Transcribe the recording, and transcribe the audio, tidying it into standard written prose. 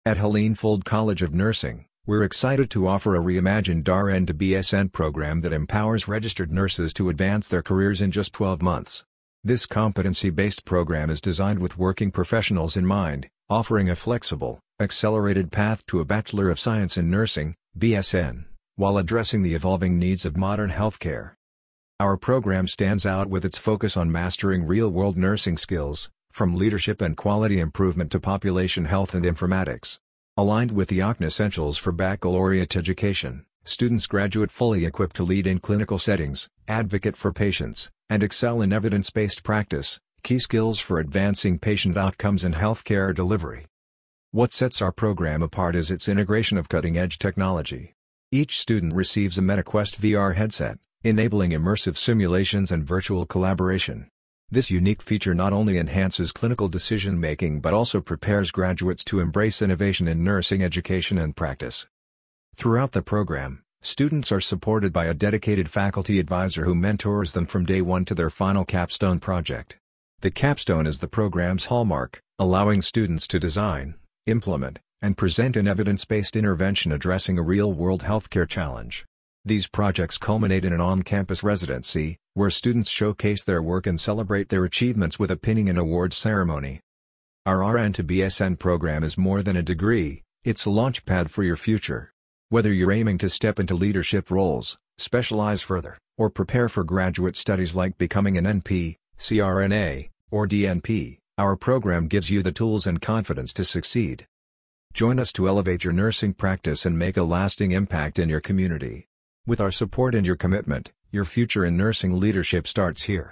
At Helene Fold College of Nursing, we're excited to offer a reimagined RN to BSN program that empowers registered nurses to advance their careers in just 12 months. This competency-based program is designed with working professionals in mind, offering a flexible, accelerated path to a Bachelor of Science in Nursing, BSN, while addressing the evolving needs of modern healthcare. Our program stands out with its focus on mastering real-world nursing skills, from leadership and quality improvement to population health and informatics. Aligned with the OCN Essentials for Baccalaureate Education, students graduate fully equipped to lead in clinical settings, advocate for patients, and excel in evidence-based practice, key skills for advancing patient outcomes in healthcare delivery. What sets our program apart is its integration of cutting-edge technology. Each student receives a MetaQuest VR headset, enabling immersive simulations and virtual collaboration. This unique feature not only enhances clinical decision-making but also prepares graduates to embrace innovation in nursing education and practice. Throughout the program, students are supported by a dedicated faculty advisor who mentors them from day one to their final capstone project. The capstone is the program's hallmark, allowing students to design, implement, and present an evidence-based intervention addressing a real-world healthcare challenge. These projects culminate in an on-campus residency, where students showcase their work and celebrate their achievements with a pinning and awards ceremony. Our RN to BSN program is more than a degree, it's a launchpad for your future. Whether you're aiming to step into leadership roles, specialize further, or prepare for graduate studies like becoming an NP, CRNA, or DNP, our program gives you the tools and confidence to succeed. Join us to elevate your nursing practice and make a lasting impact in your community. With our support and your commitment, your future in nursing leadership starts here.